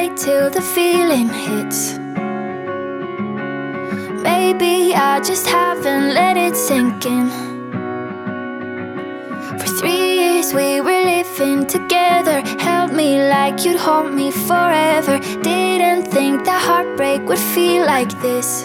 wait till the feeling hits. Maybe I just haven't let it sink in. For 3 years we were living together. Held me like you'd hold me forever. Didn't think that heartbreak would feel like this.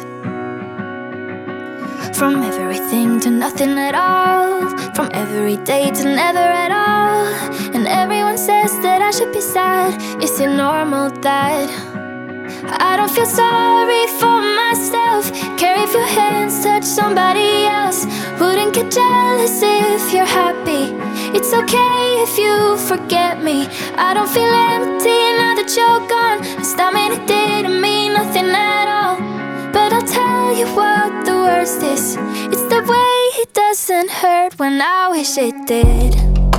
From everything to nothing at all. From every day to never at all. And everyone says that I should be sad. Is it normal that I don't feel sorry for myself? Care if your hands touch somebody else. Wouldn't get jealous if you're happy. It's okay if you forget me. I don't feel empty now that you're gone. I mean, it didn't mean nothing at all. But I'll tell you what the worst is. It's the way it doesn't hurt when I wish it did.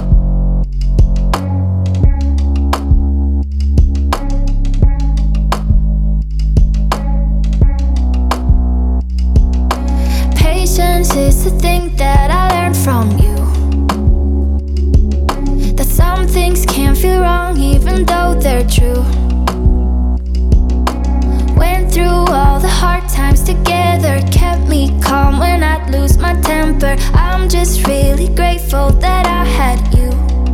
Patience is the thing that I learned from you. That some things can't feel wrong even though they're true. Went through all the hard times together. Kept me calm when I'd lose my temper. I'm just really grateful that I had you.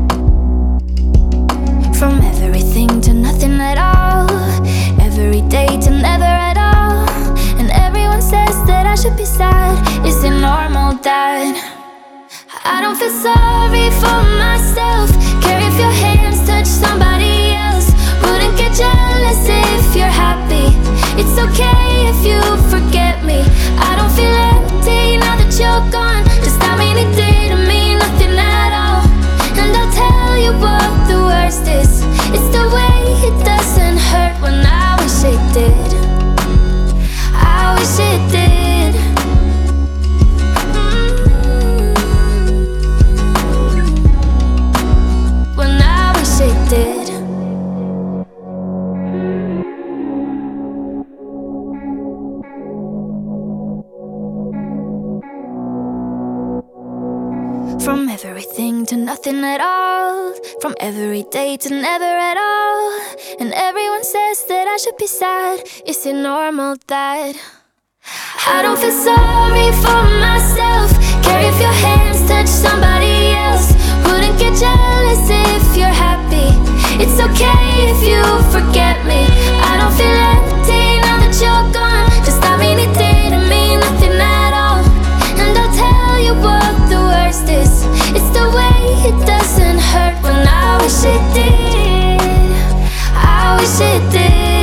From everything to nothing at all. Every day to never at all. And everyone says that I should be sad. Is it normal that I don't feel sorry for myself? Care if your hands touch somebody else. Wouldn't get jealous if you're happy. It's okay if you forget me. I don't feel empty now that you're gone. Just I mean, it didn't mean nothing at all. And I'll tell you what the worst is. It's the way it doesn't hurt when I wish it did. I wish it did. When I wish it did. From everything to nothing at all. From every day to never at all. And everyone says that I should be sad. Is it normal that I don't feel sorry for myself? Care if your hands touch somebody else. Wouldn't get jealous if you're happy. It's okay if you forget me. I don't feel empty now that you're gone. Just I mean, it didn't mean nothing at all. And I'll tell you what the worst is. It's the way it doesn't hurt when I wish it did. I wish it did.